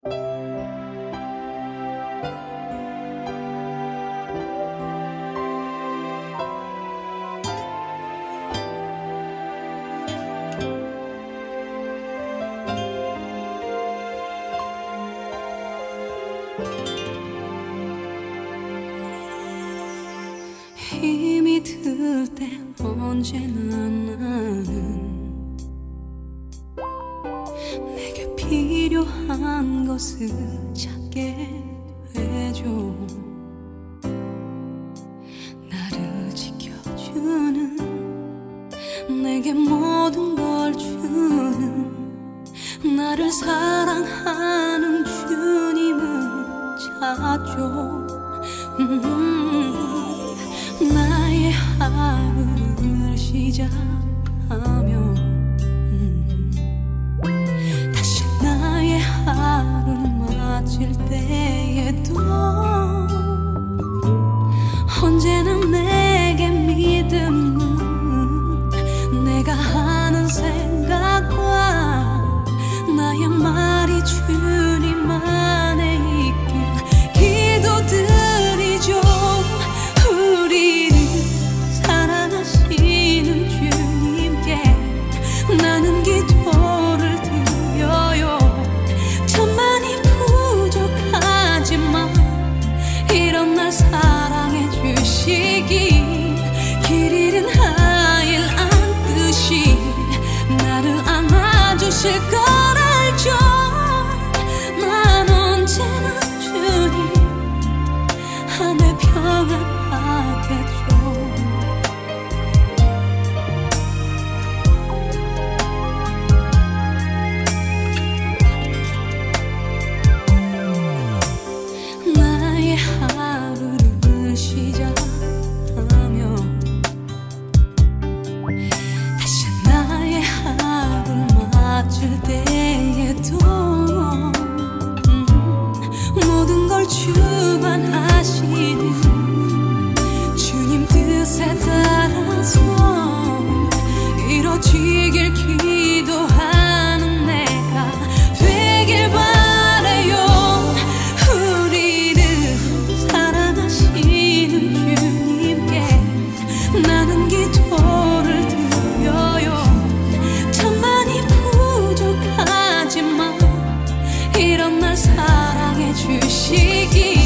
힘이 들 때 언제나 나는 내게 필요한 것을 찾게 되죠. 나를 지켜주는, 내게 모든 걸 주는, 나를 사랑하는 주님을 찾죠. 나의 하루를 시작하며 다시 나의 하루를 마칠 때에도 언제나 내게 믿음은 내가 하는 생각과 나의 말이 주님 안에 있길 기도드리죠. 우리를 사랑하시는 주님께 나는 기도를 드려요. 천만이 부족하지만 이런 날 사랑해 주시기, 길 잃은 아이를 안듯이 나를 안아주실 걸 알죠. 난 언제나 주님 안에 평안하겠죠. 나의 하루를 시작하며 다시 나의 하루를 마칠 때에도 모든 걸 주관하시는 주님 뜻에 따라서 이루어지길 기도하는 내가 되길 바라요. 우리를 사랑하시는 주님께 나는 기도를 드려요. 천만이 부족하지만 이런 날 사랑해 주시기